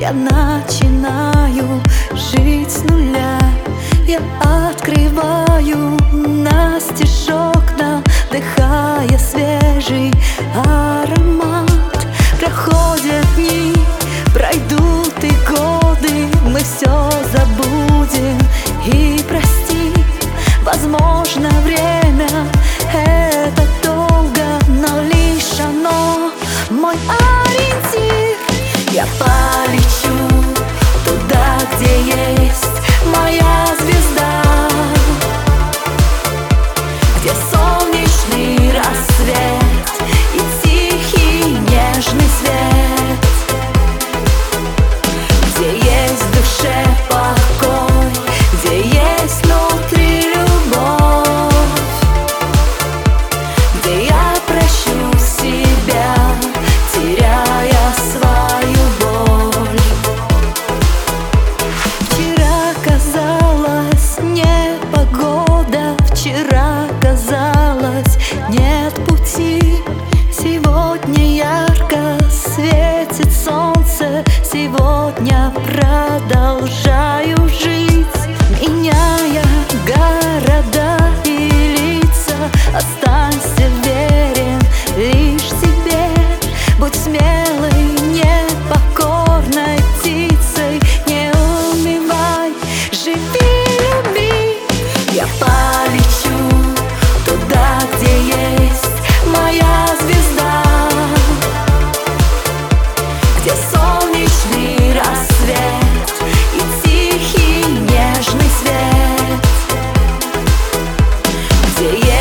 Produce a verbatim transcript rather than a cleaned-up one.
Я начинаю жить с нуля. Я открываю настежь окна, вдыхая свежий аромат. Проходят дни, пройдут и годы, мы все забудем и простим. Возможно, время это долго, но лишь оно мой ориентир. Я полечу туда, где есть моя звезда, где солнечный рассвет и тихий нежный свет, где есть в душе покой, где есть внутри любовь, где я прощу себя, теряя свою боль. Вчера казалось непогода, вчера казалось нет пути. Сегодня ярко светит солнце, сегодня продолжаю жить, меняя города и лица. Останься верен лишь себе, будь смелой, непокорной птицей, не унывай, живи, люби. Я полечу туда, где есть моя звезда, где солнечный рассвет и тихий нежный свет, где